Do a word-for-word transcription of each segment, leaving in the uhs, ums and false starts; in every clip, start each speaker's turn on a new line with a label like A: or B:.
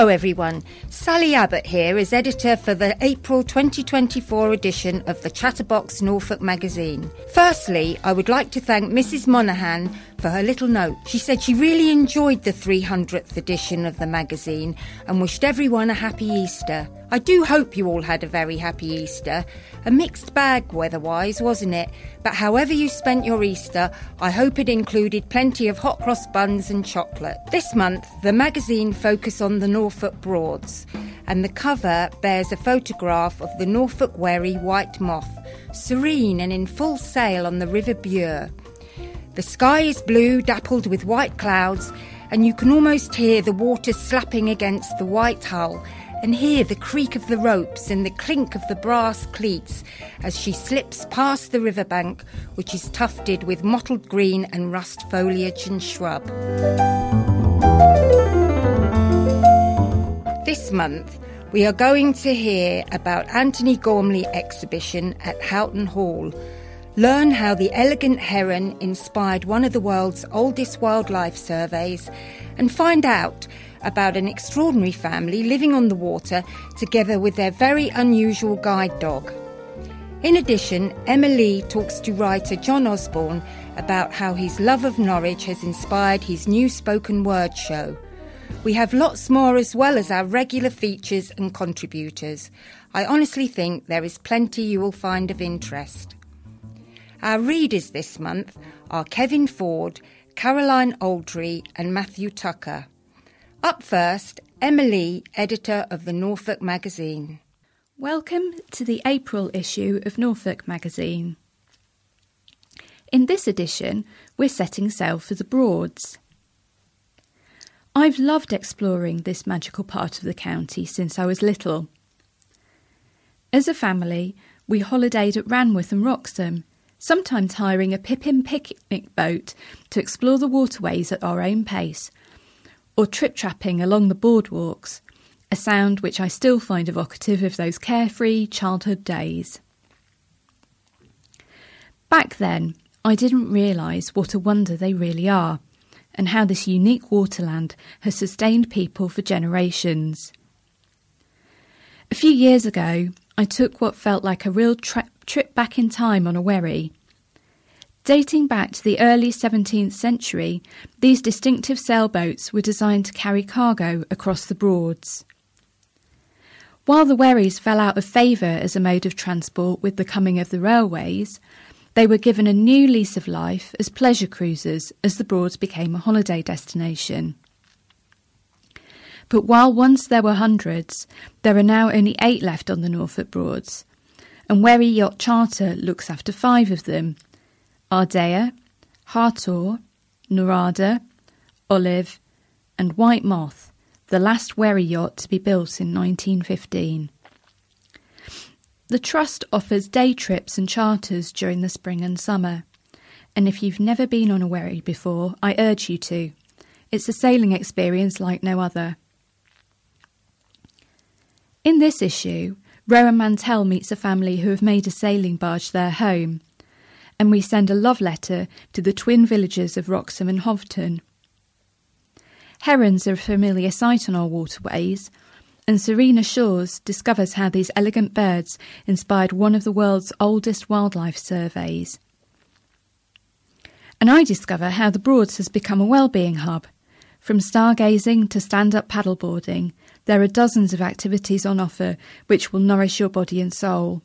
A: Hello everyone, Sally Abbott here as editor for the April twenty twenty-four edition of the Chatterbox Norfolk magazine. Firstly, I would like to thank Missus Monaghan for her little note. She said she really enjoyed the three hundredth edition of the magazine and wished everyone a happy Easter. I do hope you all had a very happy Easter. A mixed bag weather-wise, wasn't it? But however you spent your Easter, I hope it included plenty of hot cross buns and chocolate. This month, the magazine focused on the Norfolk Broads, and the cover bears a photograph of the Norfolk Wherry White Moth, serene and in full sail on the River Bure. The sky is blue, dappled with white clouds, and you can almost hear the water slapping against the white hull, and hear the creak of the ropes and the clink of the brass cleats as she slips past the riverbank, which is tufted with mottled green and rust foliage and shrub. This month, we are going to hear about Anthony Gormley exhibition at Houghton Hall, learn how the elegant heron inspired one of the world's oldest wildlife surveys, and find out about an extraordinary family living on the water together with their very unusual guide dog. In addition, Emma Lee talks to writer John Osborne about how his love of Norwich has inspired his new spoken word show. We have lots more as well as our regular features and contributors. I honestly think there is plenty you will find of interest. Our readers this month are Kevin Ford, Caroline Aldry and Matthew Tucker. Up first, Emma Lee, editor of the Norfolk magazine.
B: Welcome to the April issue of Norfolk magazine. In this edition, we're setting sail for the Broads. I've loved exploring this magical part of the county since I was little. As a family, we holidayed at Ranworth and Wroxham, sometimes hiring a Pippin picnic boat to explore the waterways at our own pace, or trip-trapping along the boardwalks, a sound which I still find evocative of those carefree childhood days. Back then, I didn't realise what a wonder they really are, and how this unique waterland has sustained people for generations. A few years ago, I took what felt like a real tra- trip back in time on a wherry. Dating back to the early seventeenth century, these distinctive sailboats were designed to carry cargo across the Broads. While the wherries fell out of favour as a mode of transport with the coming of the railways, they were given a new lease of life as pleasure cruisers as the Broads became a holiday destination. But while once there were hundreds, there are now only eight left on the Norfolk Broads, and Wherry Yacht Charter looks after five of them: Ardea, Hartor, Norada, Olive and White Moth, the last wherry yacht to be built in nineteen fifteen. The Trust offers day trips and charters during the spring and summer, and if you've never been on a wherry before, I urge you to. It's a sailing experience like no other. In this issue, Rowan Mantell meets a family who have made a sailing barge their home, and we send a love letter to the twin villages of Wroxham and Hovton. Herons are a familiar sight on our waterways, and Serena Shores discovers how these elegant birds inspired one of the world's oldest wildlife surveys. And I discover how the Broads has become a wellbeing hub. From stargazing to stand-up paddleboarding, there are dozens of activities on offer which will nourish your body and soul.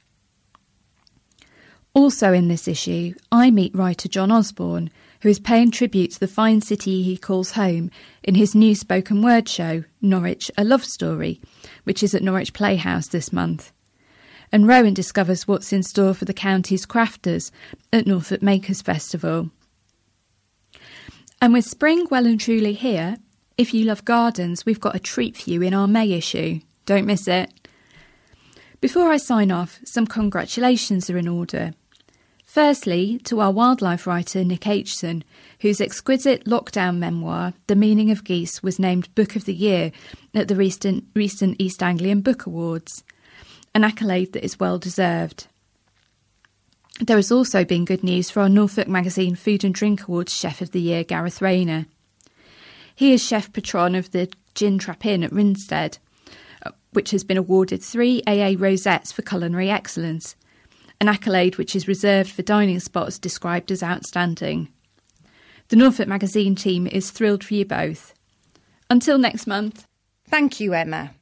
B: Also in this issue, I meet writer John Osborne, who is paying tribute to the fine city he calls home in his new spoken word show, Norwich, A Love Story, which is at Norwich Playhouse this month. And Rowan discovers what's in store for the county's crafters at Norfolk Makers Festival. And with spring well and truly here, if you love gardens, we've got a treat for you in our May issue. Don't miss it. Before I sign off, some congratulations are in order. Firstly, to our wildlife writer Nick Aitchison, whose exquisite lockdown memoir, The Meaning of Geese, was named Book of the Year at the recent, recent East Anglian Book Awards, an accolade that is well deserved. There has also been good news for our Norfolk Magazine Food and Drink Awards Chef of the Year, Gareth Rayner. He is chef patron of the Gin Trap Inn at Rinstead, which has been awarded three A A Rosettes for culinary excellence, an accolade which is reserved for dining spots described as outstanding. The Norfolk Magazine team is thrilled for you both. Until next month.
A: Thank you, Emma.